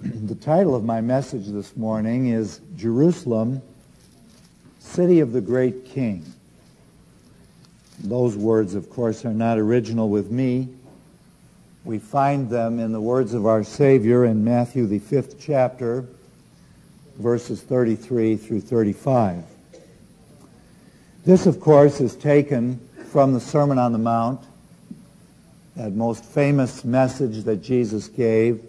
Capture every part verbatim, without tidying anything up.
The title of my message this morning is Jerusalem, City of the Great King. Those words, of course, are not original with me. We find them in the words of our Savior in Matthew, the fifth chapter, verses thirty-three through thirty-five. This, of course, is taken from the Sermon on the Mount, that most famous message that Jesus gave,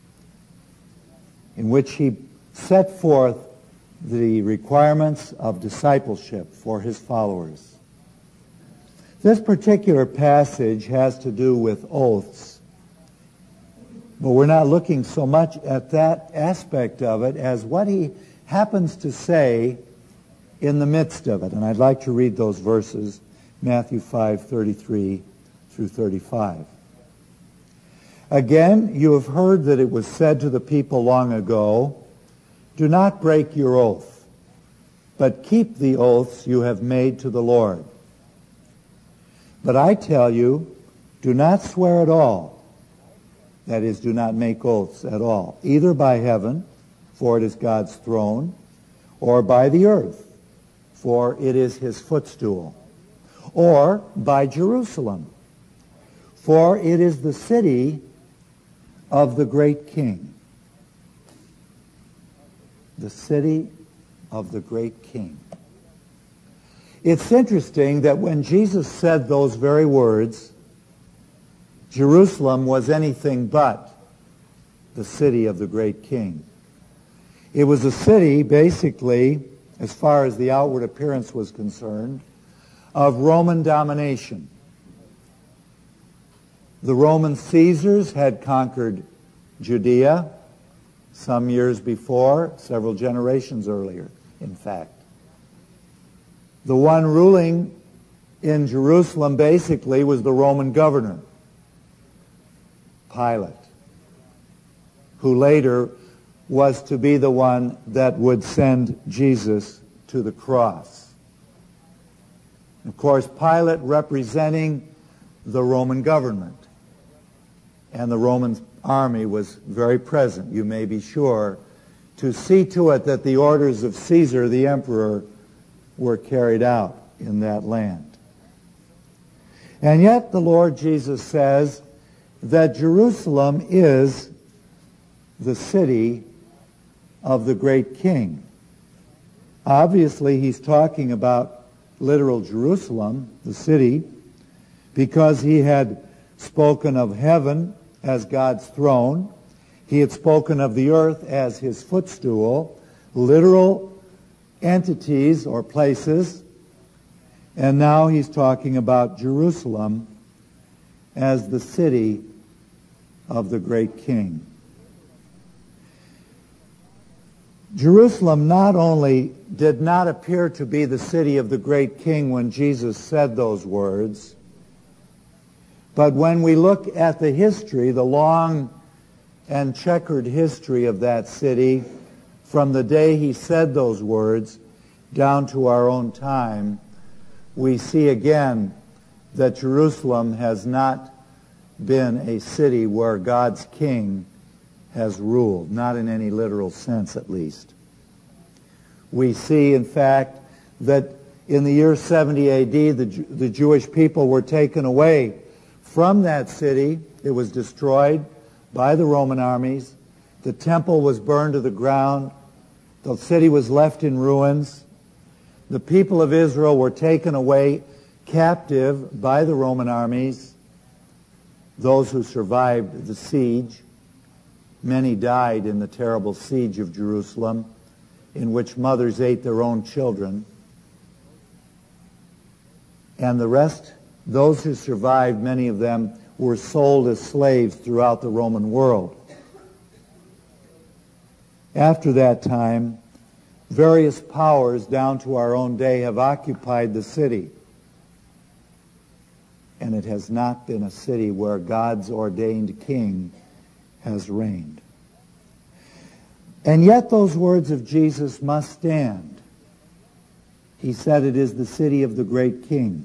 in which he set forth the requirements of discipleship for his followers. This particular passage has to do with oaths, but we're not looking so much at that aspect of it as what he happens to say in the midst of it. And I'd like to read those verses, Matthew five, thirty-three through thirty-five. Again, you have heard that it was said to the people long ago, do not break your oath, but keep the oaths you have made to the Lord. But I tell you, do not swear at all. That is, do not make oaths at all, either by heaven, for it is God's throne, or by the earth, for it is his footstool, or by Jerusalem, for it is the city of the great King. The city of the great King. It's interesting that when Jesus said those very words, Jerusalem was anything but the city of the great King. It was a city, basically, as far as the outward appearance was concerned, of Roman domination. The Roman Caesars had conquered Judea some years before, several generations earlier, in fact. The one ruling in Jerusalem basically was the Roman governor, Pilate, who later was to be the one that would send Jesus to the cross. Of course, Pilate representing the Roman government. And the Roman army was very present, you may be sure, to see to it that the orders of Caesar, the emperor, were carried out in that land. And yet the Lord Jesus says that Jerusalem is the city of the great King. Obviously, he's talking about literal Jerusalem, the city, because he had spoken of heaven as God's throne. He had spoken of the earth as his footstool, literal entities or places. And now he's talking about Jerusalem as the city of the great King. Jerusalem not only did not appear to be the city of the great King when Jesus said those words, but when we look at the history, the long and checkered history of that city, from the day he said those words down to our own time, we see again that Jerusalem has not been a city where God's king has ruled, not in any literal sense at least. We see, in fact, that in the year seventy A D, the, the Jewish people were taken away from that city. It was destroyed by the Roman armies. The temple was burned to the ground. The city was left in ruins. The people of Israel were taken away captive by the Roman armies. Those who survived the siege, many died in the terrible siege of Jerusalem, in which mothers ate their own children. And the rest, those who survived, many of them were sold as slaves throughout the Roman world. After that time, various powers down to our own day have occupied the city. And it has not been a city where God's ordained king has reigned. And yet those words of Jesus must stand. He said it is the city of the great King.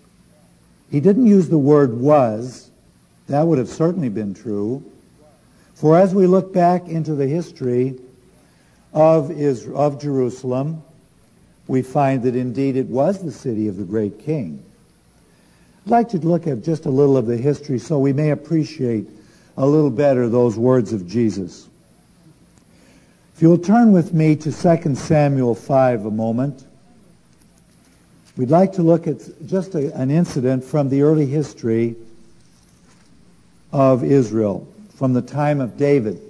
He didn't use the word was. That would have certainly been true. For as we look back into the history of Israel, of Jerusalem, we find that indeed it was the city of the great king. I'd like to look at just a little of the history so we may appreciate a little better those words of Jesus. If you'll turn with me to Second Samuel five a moment, we'd like to look at just a, an incident from the early history of Israel, from the time of David.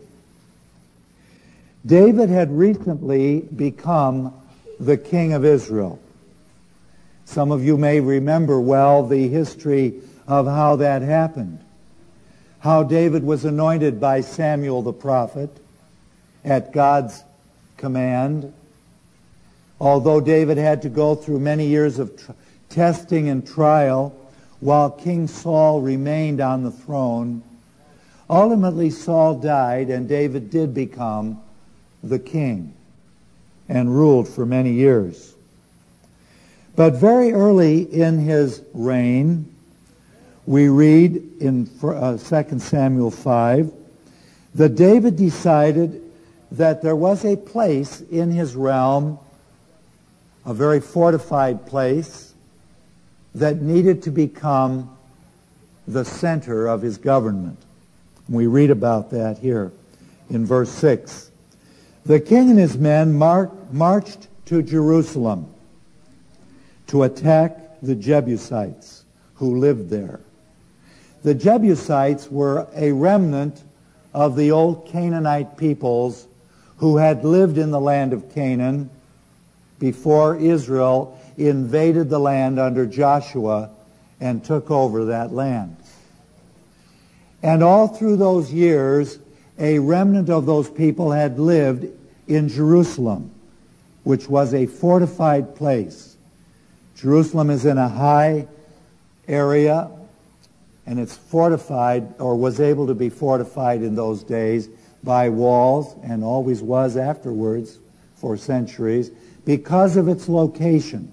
David had recently become the king of Israel. Some of you may remember well the history of how that happened. How David was anointed by Samuel the prophet at God's command. Although David had to go through many years of tr- testing and trial while King Saul remained on the throne, ultimately Saul died and David did become the king and ruled for many years. But very early in his reign, we read in uh, Second Samuel five that David decided that there was a place in his realm, a very fortified place, that needed to become the center of his government. We read about that here in verse six. The king and his men mar- marched to Jerusalem to attack the Jebusites who lived there. The Jebusites were a remnant of the old Canaanite peoples who had lived in the land of Canaan before Israel invaded the land under Joshua and took over that land. And all through those years, a remnant of those people had lived in Jerusalem, which was a fortified place. Jerusalem is in a high area, and it's fortified, or was able to be fortified in those days, by walls, and always was afterwards for centuries, because of its location.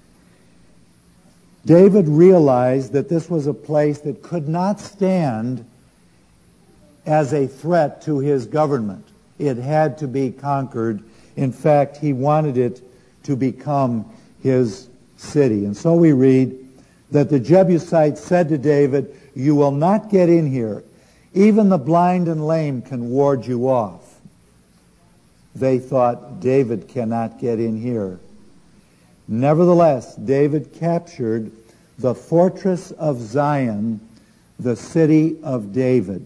David realized that this was a place that could not stand as a threat to his government. It had to be conquered. In fact, he wanted it to become his city. And so we read that the Jebusites said to David, "You will not get in here. Even the blind and lame can ward you off." They thought, David cannot get in here. Nevertheless, David captured the fortress of Zion, the city of David.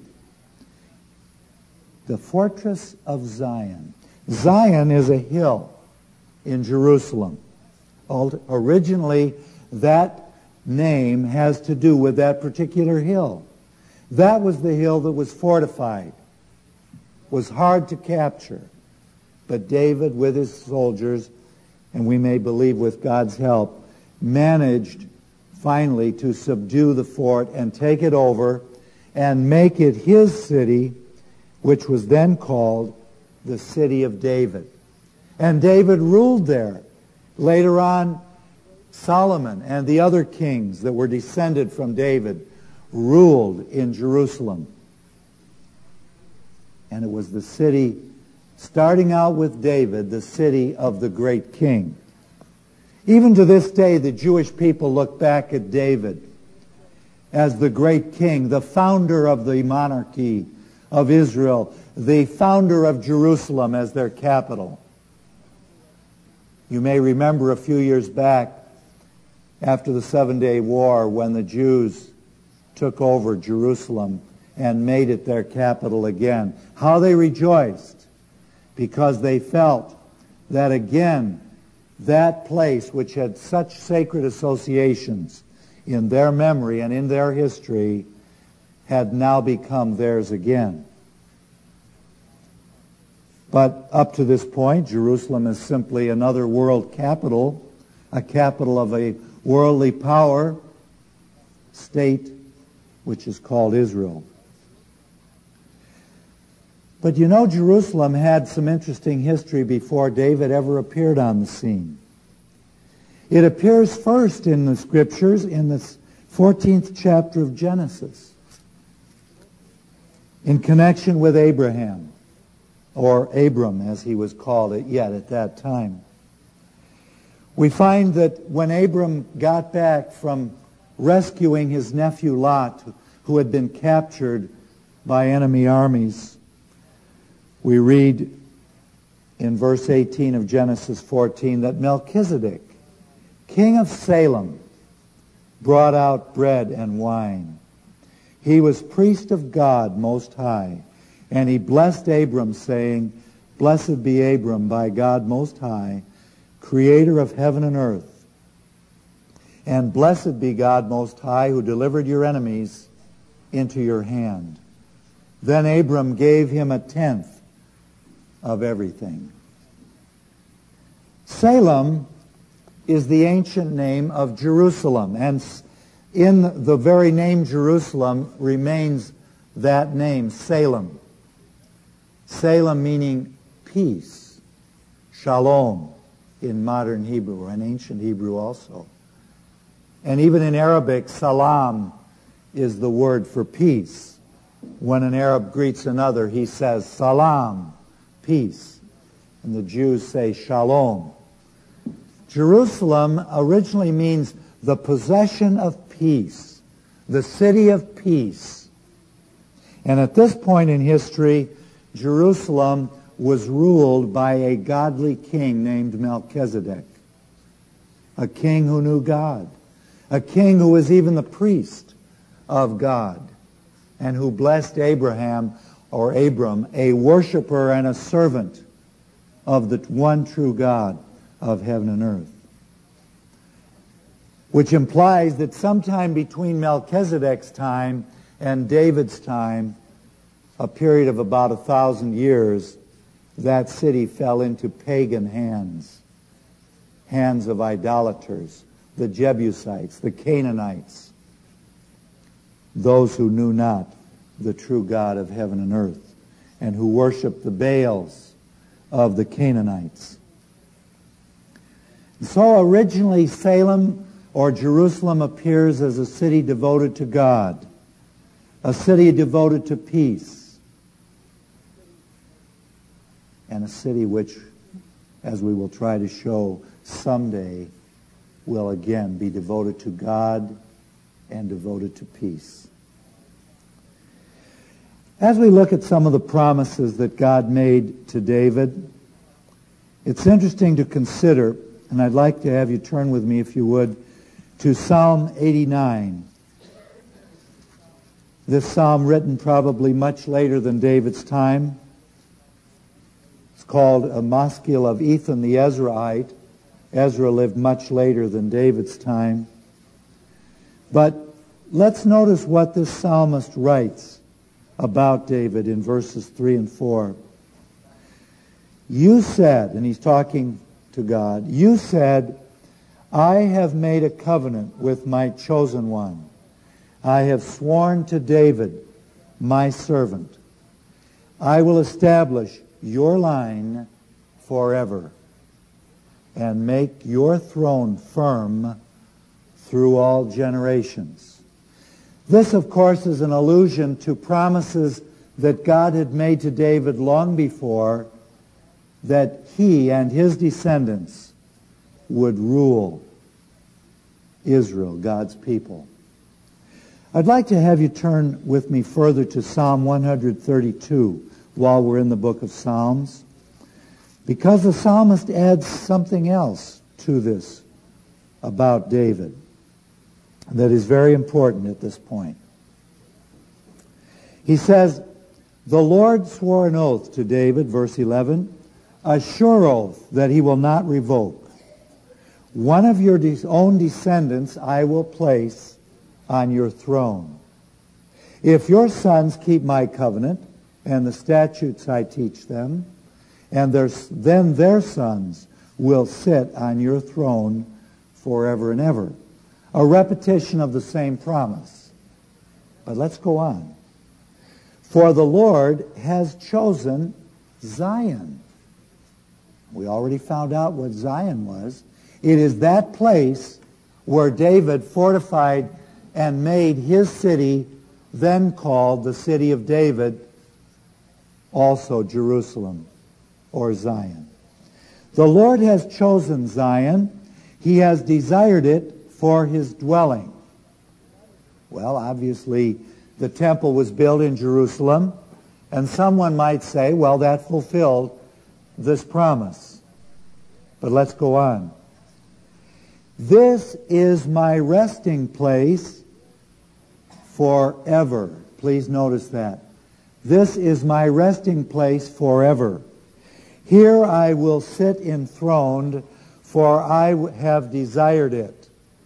The fortress of Zion. Zion is a hill in Jerusalem. Originally, that name has to do with that particular hill. That was the hill that was fortified, was hard to capture. But David, with his soldiers, and we may believe with God's help, managed finally to subdue the fort and take it over and make it his city, which was then called the city of David. And David ruled there. Later on, Solomon and the other kings that were descended from David ruled in Jerusalem. And it was the city, starting out with David, the city of the great king. Even to this day, the Jewish people look back at David as the great king, the founder of the monarchy of Israel, the founder of Jerusalem as their capital. You may remember a few years back, after the Seven-Day War, when the Jews took over Jerusalem and made it their capital again, how they rejoiced, because they felt that again, that place which had such sacred associations in their memory and in their history had now become theirs again. But up to this point, Jerusalem is simply another world capital, a capital of a worldly power state, which is called Israel. But you know, Jerusalem had some interesting history before David ever appeared on the scene. It appears first in the Scriptures in the fourteenth chapter of Genesis. in connection with Abraham, or Abram as he was called it yet at that time. We find that when Abram got back from rescuing his nephew Lot, who had been captured by enemy armies, we read in verse eighteen of Genesis fourteen that Melchizedek, king of Salem, brought out bread and wine. He was priest of God Most High, and he blessed Abram, saying, Blessed be Abram by God Most High, creator of heaven and earth. And blessed be God Most High, who delivered your enemies into your hand. Then Abram gave him a tenth of everything. Salem is the ancient name of Jerusalem, and in the very name Jerusalem remains that name, Salem. Salem meaning peace, shalom in modern Hebrew, and ancient Hebrew also. And even in Arabic, salam is the word for peace. When an Arab greets another, he says, salam, peace. And the Jews say, shalom. Jerusalem originally means the possession of peace, the city of peace. And at this point in history, Jerusalem was ruled by a godly king named Melchizedek, a king who knew God, a king who was even the priest of God, and who blessed Abraham, or Abram, a worshiper and a servant of the one true God of heaven and earth. Which implies that sometime between Melchizedek's time and David's time, a period of about a thousand years, that city fell into pagan hands, hands of idolaters, the Jebusites, the Canaanites, those who knew not the true God of heaven and earth, and who worshiped the Baals of the Canaanites. So originally Salem or Jerusalem appears as a city devoted to God, a city devoted to peace, and a city which, as we will try to show someday, will again be devoted to God and devoted to peace. As we look at some of the promises that God made to David, it's interesting to consider, and I'd like to have you turn with me, if you would, to Psalm eighty-nine. This psalm written probably much later than David's time. It's called a Maskil of Ethan the Ezraite. Ezra lived much later than David's time. But let's notice what this psalmist writes about David in verses three and four. You said, and he's talking to God, you said, I have made a covenant with my chosen one. I have sworn to David, my servant. I will establish your line forever and make your throne firm through all generations. This, of course, is an allusion to promises that God had made to David long before, that he and his descendants would rule Israel, God's people. I'd like to have you turn with me further to Psalm one thirty-two while we're in the book of Psalms, because the psalmist adds something else to this about David that is very important at this point. He says, the Lord swore an oath to David, verse eleven, a sure oath that he will not revoke. One of your de- own descendants I will place on your throne. If your sons keep my covenant and the statutes I teach them, and their, then their sons will sit on your throne forever and ever. A repetition of the same promise. But let's go on. For the Lord has chosen Zion. We already found out what Zion was. It is that place where David fortified and made his city, then called the city of David, also Jerusalem or Zion. The Lord has chosen Zion. He has desired it for his dwelling. Well, obviously, the temple was built in Jerusalem, and someone might say, well, that fulfilled this promise. But let's go on. This is my resting place forever. Please notice that. This is my resting place forever. Here I will sit enthroned, for I have desired it.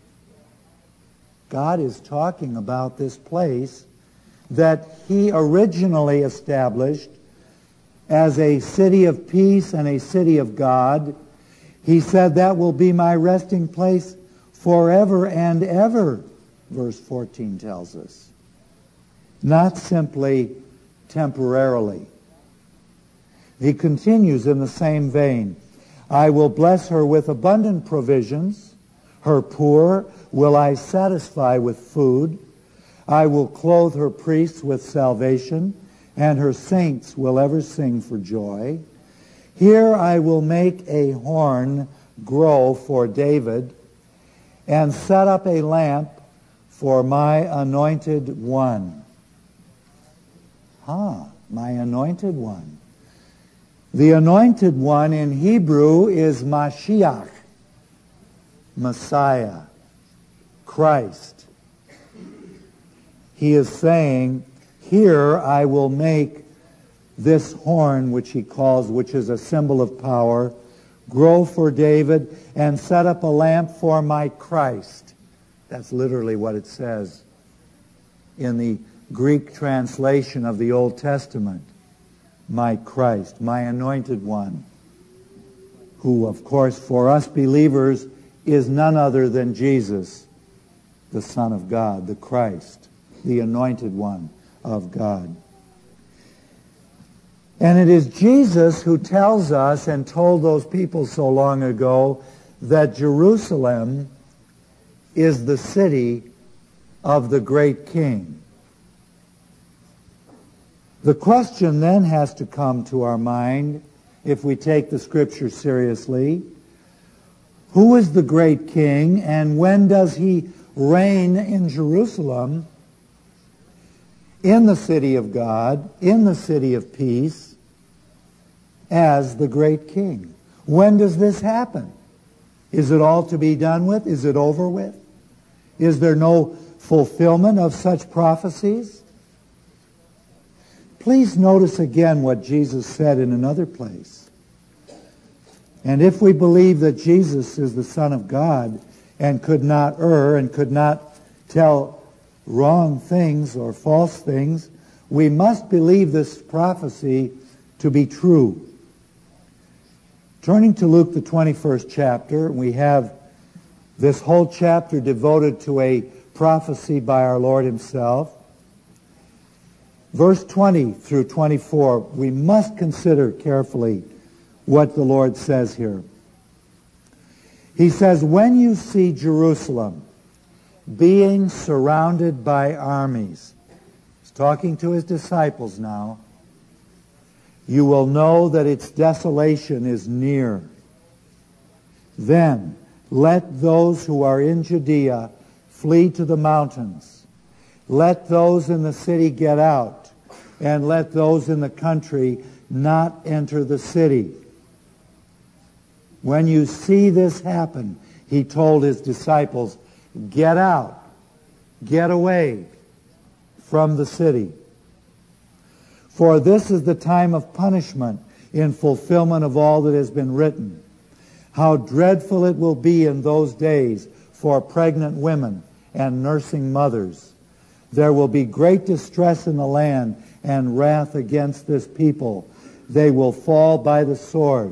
God is talking about this place that he originally established as a city of peace and a city of God. He said, that will be my resting place forever and ever, verse fourteen tells us. Not simply temporarily. He continues in the same vein. I will bless her with abundant provisions. Her poor will I satisfy with food. I will clothe her priests with salvation, and her saints will ever sing for joy. Here I will make a horn grow for David, and set up a lamp for my anointed one. Ah, my anointed one. The anointed one in Hebrew is Mashiach, Messiah, Christ. He is saying, here I will make this horn, which he calls, which is a symbol of power, grow for David, and set up a lamp for my Christ. That's literally what it says in the Greek translation of the Old Testament. My Christ, my anointed one, who, of course, for us believers, is none other than Jesus, the Son of God, the Christ, the anointed one of God. And it is Jesus who tells us and told those people so long ago that Jerusalem is the city of the great King. The question then has to come to our mind, if we take the Scripture seriously, who is the great King, and when does he reign in Jerusalem, in the city of God, in the city of peace, as the great King? When does this happen? Is it all to be done with? Is it over with? Is there no fulfillment of such prophecies? Please notice again what Jesus said in another place. And if we believe that Jesus is the Son of God and could not err and could not tell wrong things or false things, we must believe this prophecy to be true. Turning to Luke, the twenty-first chapter, we have this whole chapter devoted to a prophecy by our Lord himself. Verse twenty through twenty-four, we must consider carefully what the Lord says here. He says, when you see Jerusalem being surrounded by armies, he's talking to his disciples now, you will know that its desolation is near. Then let those who are in Judea flee to the mountains. Let those in the city get out, and let those in the country not enter the city. When you see this happen, he told his disciples, get out, get away from the city. For this is the time of punishment in fulfillment of all that has been written. How dreadful it will be in those days for pregnant women and nursing mothers. There will be great distress in the land and wrath against this people. They will fall by the sword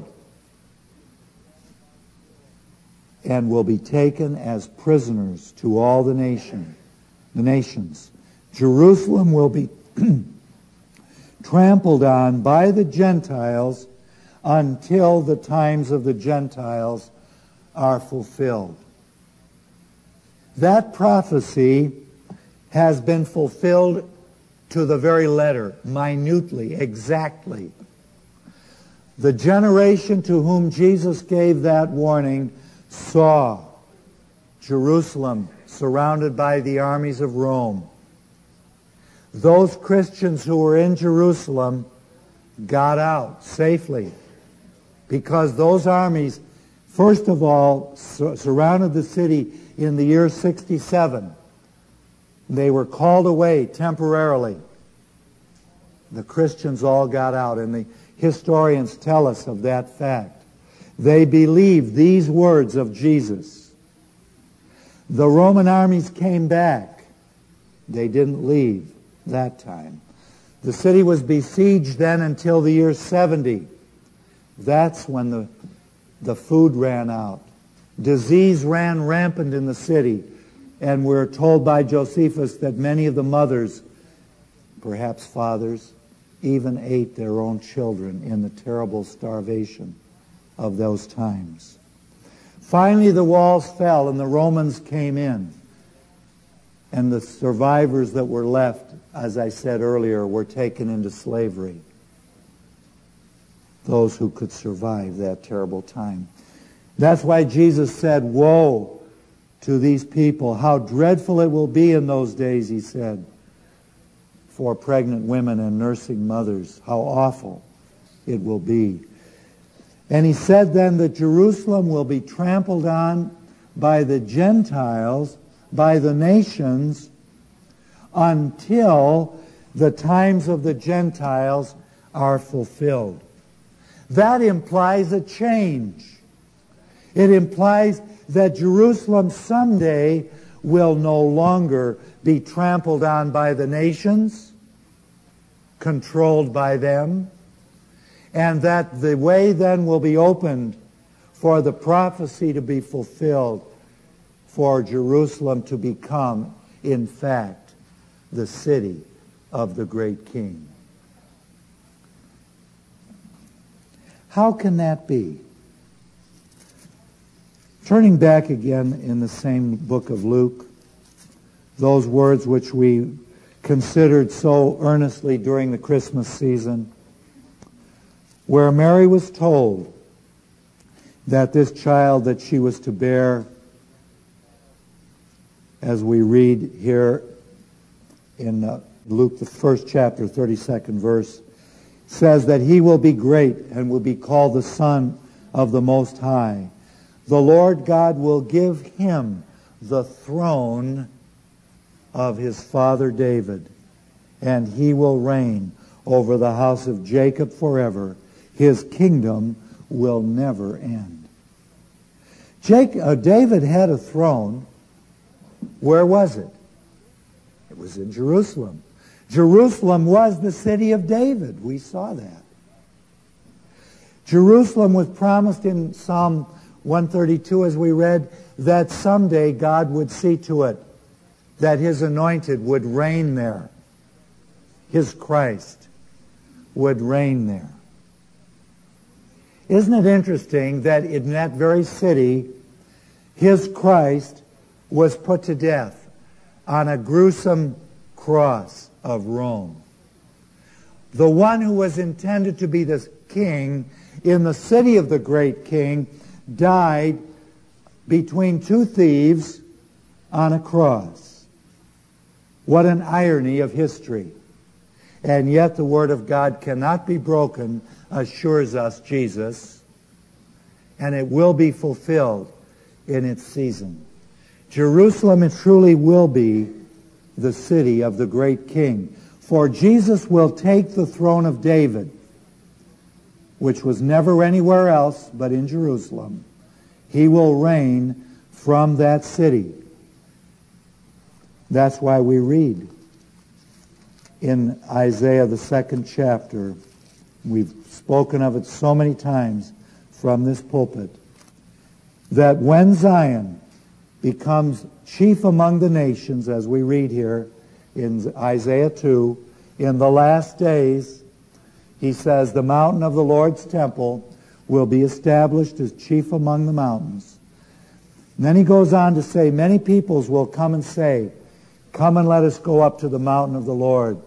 and will be taken as prisoners to all the nation, the nations. Jerusalem will be trampled on by the Gentiles until the times of the Gentiles are fulfilled. That prophecy has been fulfilled to the very letter, minutely, exactly. The generation to whom Jesus gave that warning saw Jerusalem surrounded by the armies of Rome. Those Christians who were in Jerusalem got out safely because those armies, first of all, sur- surrounded the city in the year sixty-seven. They were called away temporarily. The Christians all got out, and the historians tell us of that fact. They believed these words of Jesus. The Roman armies came back. They didn't leave that time. The city was besieged then until the year seventy. That's when the, the food ran out. Disease ran rampant in the city, and we're told by Josephus that many of the mothers, perhaps fathers, even ate their own children in the terrible starvation of those times. Finally, the walls fell and the Romans came in. And the survivors that were left, as I said earlier, were taken into slavery. Those who could survive that terrible time. That's why Jesus said, "Woe to these people. How dreadful it will be in those days," he said, "for pregnant women and nursing mothers. How awful it will be." And he said then that Jerusalem will be trampled on by the Gentiles, by the nations, until the times of the Gentiles are fulfilled. That implies a change. It implies that Jerusalem someday will no longer be trampled on by the nations, controlled by them, and that the way then will be opened for the prophecy to be fulfilled, for Jerusalem to become, in fact, the city of the great King. How can that be? Turning back again in the same book of Luke, those words which we considered so earnestly during the Christmas season, where Mary was told that this child that she was to bear, as we read here in uh, Luke, the first chapter, thirty-second verse, says that he will be great and will be called the Son of the Most High. The Lord God will give him the throne of his father David, and he will reign over the house of Jacob forever. His kingdom will never end. Jacob, uh, David had a throne. Where was it? It was in Jerusalem. Jerusalem was the city of David. We saw that. Jerusalem was promised in Psalm one thirty-two, as we read, that someday God would see to it that his anointed would reign there. His Christ would reign there. Isn't it interesting that in that very city, his Christ was put to death on a gruesome cross of Rome? The one who was intended to be the king in the city of the great king died between two thieves on a cross. What an irony of history. And yet the Word of God cannot be broken, assures us Jesus, and it will be fulfilled in its season. Jerusalem truly will be the city of the great King, for Jesus will take the throne of David, which was never anywhere else but in Jerusalem. He will reign from that city. That's why we read in Isaiah, the second chapter, we've spoken of it so many times from this pulpit, that when Zion becomes chief among the nations, as we read here in Isaiah two, in the last days, he says, the mountain of the Lord's temple will be established as chief among the mountains. And then he goes on to say, many peoples will come and say, come and let us go up to the mountain of the Lord,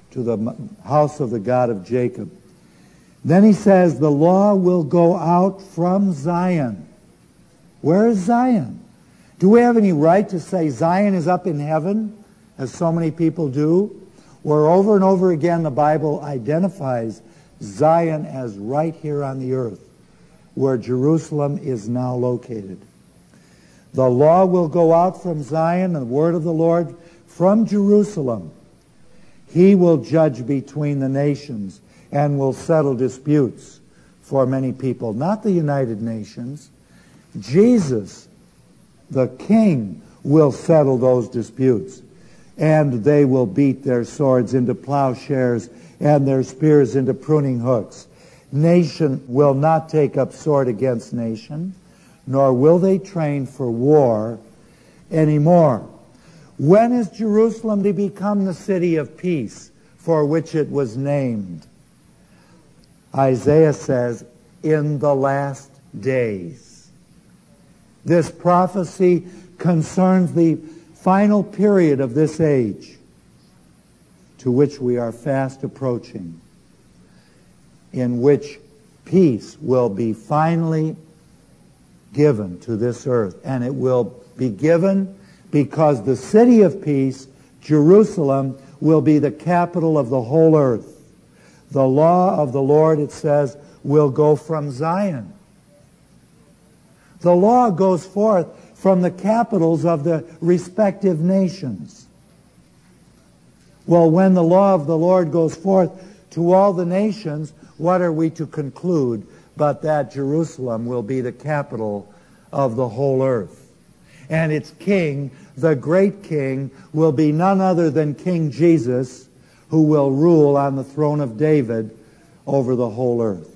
to the house of the God of Jacob. Then he says, the law will go out from Zion. Where is Zion? Do we have any right to say Zion is up in heaven, as so many people do? Where over and over again the Bible identifies Zion as right here on the earth, where Jerusalem is now located. The law will go out from Zion, and the word of the Lord from Jerusalem. He will judge between the nations and will settle disputes for many people. Not the United Nations. Jesus, the King, will settle those disputes. And they will beat their swords into plowshares and their spears into pruning hooks. Nation will not take up sword against nation, nor will they train for war anymore. When is Jerusalem to become the city of peace for which it was named? Isaiah says, in the last days. This prophecy concerns the final period of this age to which we are fast approaching, in which peace will be finally given to this earth. And it will be given because the city of peace, Jerusalem, will be the capital of the whole earth. The law of the Lord, it says, will go from Zion. The law goes forth from the capitals of the respective nations. Well, when the law of the Lord goes forth to all the nations, what are we to conclude but that Jerusalem will be the capital of the whole earth? And its king, the great king, will be none other than King Jesus, who will rule on the throne of David over the whole earth.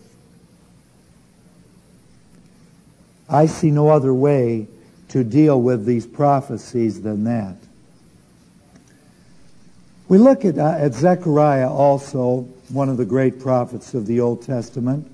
I see no other way to deal with these prophecies than that. We look at, uh, at Zechariah also, one of the great prophets of the Old Testament.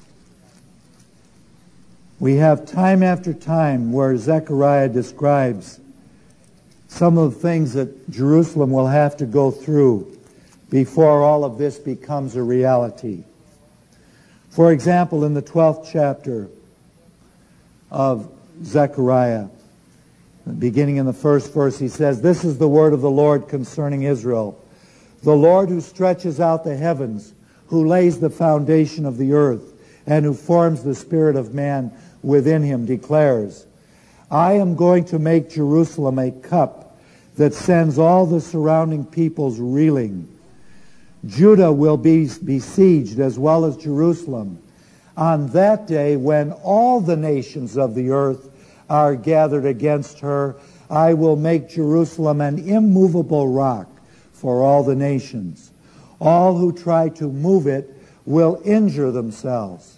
We have time after time where Zechariah describes some of the things that Jerusalem will have to go through before all of this becomes a reality. For example, in the twelfth chapter of Zechariah, beginning in the first verse, he says, "This is the word of the Lord concerning Israel. The Lord who stretches out the heavens, who lays the foundation of the earth, and who forms the spirit of man within him, declares, I am going to make Jerusalem a cup that sends all the surrounding peoples reeling. Judah will be besieged as well as Jerusalem. On that day, when all the nations of the earth are gathered against her, I will make Jerusalem an immovable rock for all the nations. All who try to move it will injure themselves."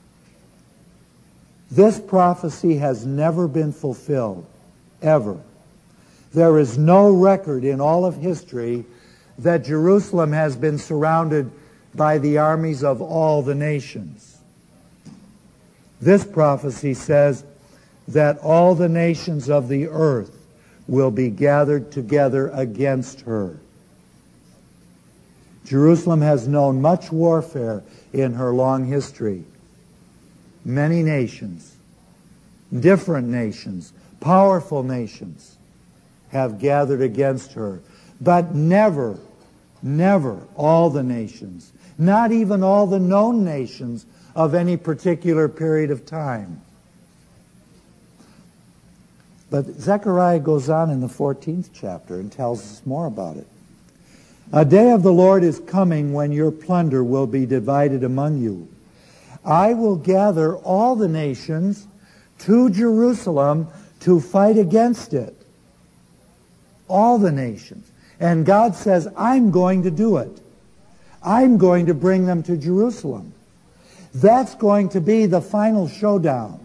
This prophecy has never been fulfilled, ever. There is no record in all of history that Jerusalem has been surrounded by the armies of all the nations. This prophecy says that all the nations of the earth will be gathered together against her. Jerusalem has known much warfare in her long history. Many nations, different nations, powerful nations have gathered against her. But never, never all the nations, not even all the known nations of any particular period of time. But Zechariah goes on in the fourteenth chapter and tells us more about it. "A day of the Lord is coming when your plunder will be divided among you. I will gather all the nations to Jerusalem to fight against it." All the nations. And God says, I'm going to do it. I'm going to bring them to Jerusalem. That's going to be the final showdown.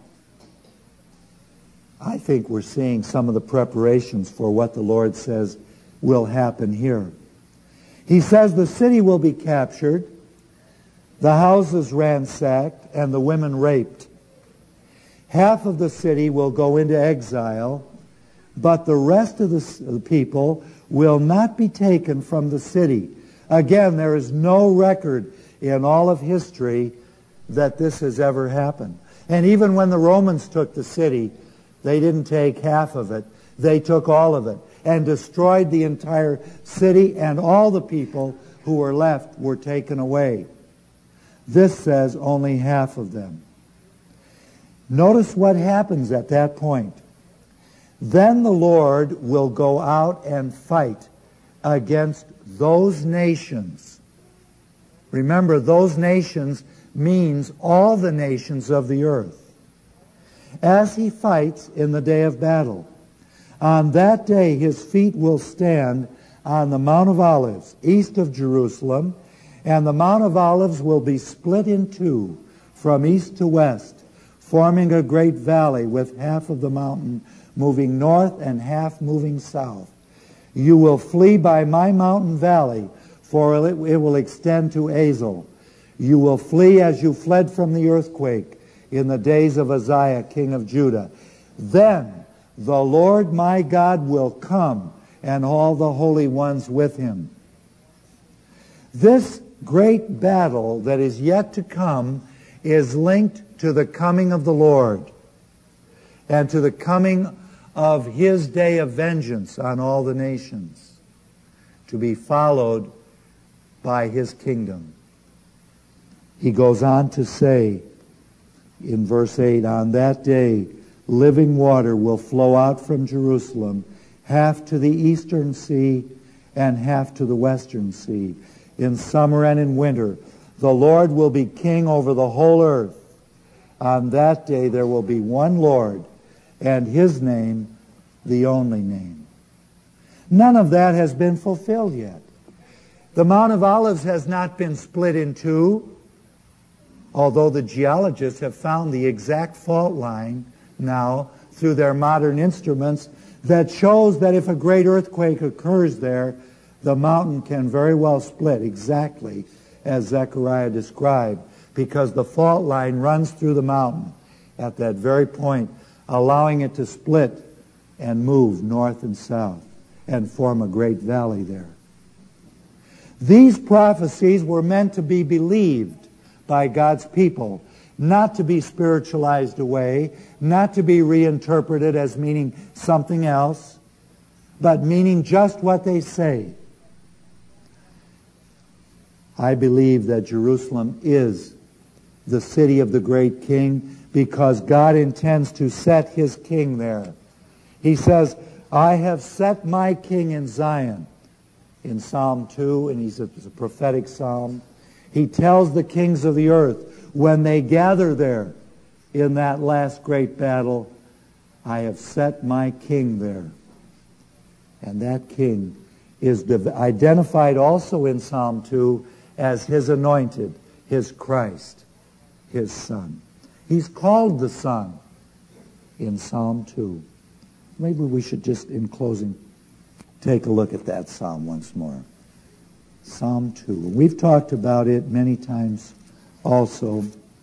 I think we're seeing some of the preparations for what the Lord says will happen here. He says the city will be captured, the houses ransacked, and the women raped. Half of the city will go into exile, but the rest of the people will not be taken from the city, Again, there is no record in all of history that this has ever happened. And even when the Romans took the city, they didn't take half of it. They took all of it and destroyed the entire city, and all the people who were left were taken away. This says only half of them. Notice what happens at that point. Then the Lord will go out and fight against those nations. Remember, those nations means all the nations of the earth. As he fights in the day of battle, on that day his feet will stand on the Mount of Olives, east of Jerusalem, and the Mount of Olives will be split in two from east to west, forming a great valley with half of the mountain moving north and half moving south. You will flee by my mountain valley, for it will extend to Azel. You will flee as you fled from the earthquake in the days of Uzziah, king of Judah. Then the Lord my God will come, and all the holy ones with him. This great battle that is yet to come is linked to the coming of the Lord and to the coming of his day of vengeance on all the nations, to be followed by his kingdom. He goes on to say in verse eight, on that day living water will flow out from Jerusalem, half to the eastern sea and half to the western sea. In summer and in winter, the Lord will be king over the whole earth. On that day there will be one Lord, and his name the only name. None of that has been fulfilled yet. The Mount of Olives has not been split in two, although the geologists have found the exact fault line now through their modern instruments that shows that if a great earthquake occurs there, the mountain can very well split exactly as Zechariah described, because the fault line runs through the mountain at that very point, allowing it to split and move north and south and form a great valley there. These prophecies were meant to be believed by God's people, not to be spiritualized away, not to be reinterpreted as meaning something else, but meaning just what they say. I believe that Jerusalem is the city of the great king because God intends to set his king there. He says, I have set my king in Zion, in Psalm two, and he's a, it's a prophetic psalm. He tells the kings of the earth, when they gather there in that last great battle, I have set my king there. And that king is identified also in Psalm two as his anointed, his Christ, his Son. He's called the Son in Psalm two. Maybe we should just, in closing, take a look at that psalm once more. Psalm two. We've talked about it many times also.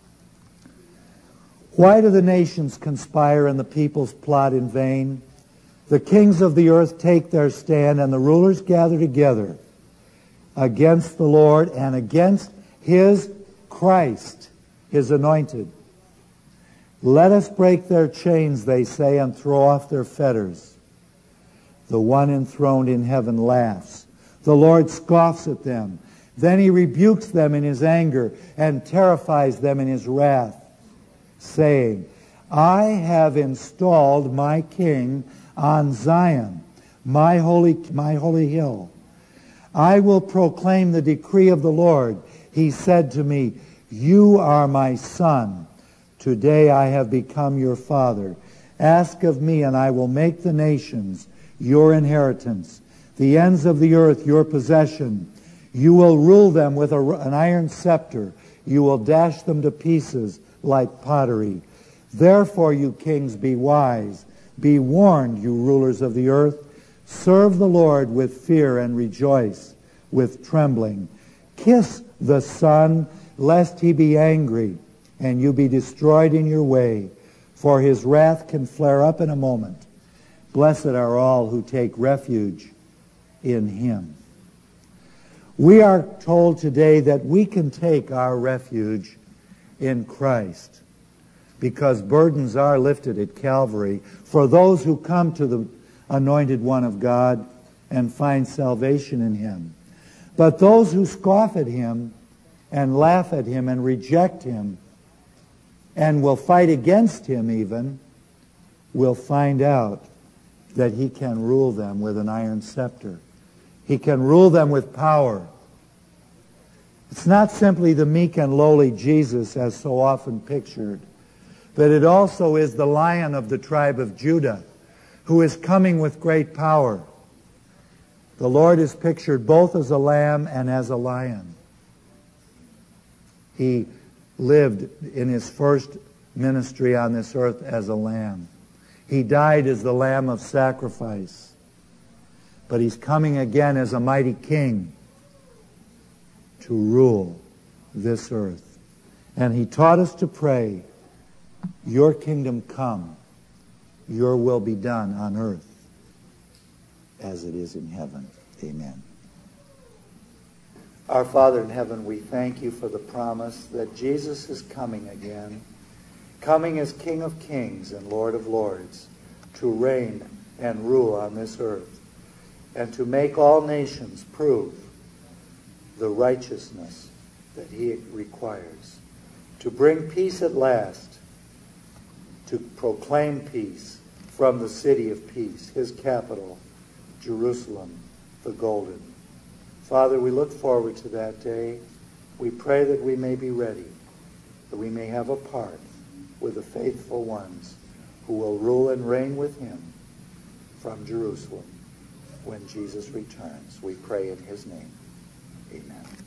Why do the nations conspire and the peoples plot in vain? The kings of the earth take their stand, and the rulers gather together against the Lord and against his Christ, his anointed. Let us break their chains, they say, and throw off their fetters. The one enthroned in heaven laughs. The Lord scoffs at them. Then he rebukes them in his anger and terrifies them in his wrath, saying, I have installed my king on Zion, my holy, my holy hill. I will proclaim the decree of the Lord. He said to me, you are my son. Today I have become your father. Ask of me, and I will make the nations your inheritance, the ends of the earth your possession. You will rule them with a, an iron scepter. You will dash them to pieces like pottery. Therefore, you kings, be wise. Be warned, you rulers of the earth. Serve the Lord with fear and rejoice with trembling. Kiss the Son, lest he be angry and you be destroyed in your way, for his wrath can flare up in a moment. Blessed are all who take refuge in him. We are told today that we can take our refuge in Christ because burdens are lifted at Calvary for those who come to the Anointed One of God and find salvation in Him. But those who scoff at Him and laugh at Him and reject Him and will fight against Him even will find out that He can rule them with an iron scepter. He can rule them with power. It's not simply the meek and lowly Jesus as so often pictured, but it also is the Lion of the tribe of Judah who is coming with great power. The Lord is pictured both as a lamb and as a lion. He lived in His first ministry on this earth as a lamb. He died as the lamb of sacrifice. But He's coming again as a mighty king to rule this earth. And He taught us to pray, your kingdom come, your will be done on earth as it is in heaven. Amen. Our Father in heaven, we thank You for the promise that Jesus is coming again, coming as King of kings and Lord of lords, to reign and rule on this earth, and to make all nations prove the righteousness that He requires, to bring peace at last, to proclaim peace from the city of peace, His capital, Jerusalem, the golden. Father, we look forward to that day. We pray that we may be ready, that we may have a part with the faithful ones who will rule and reign with Him from Jerusalem when Jesus returns. We pray in His name. Amen.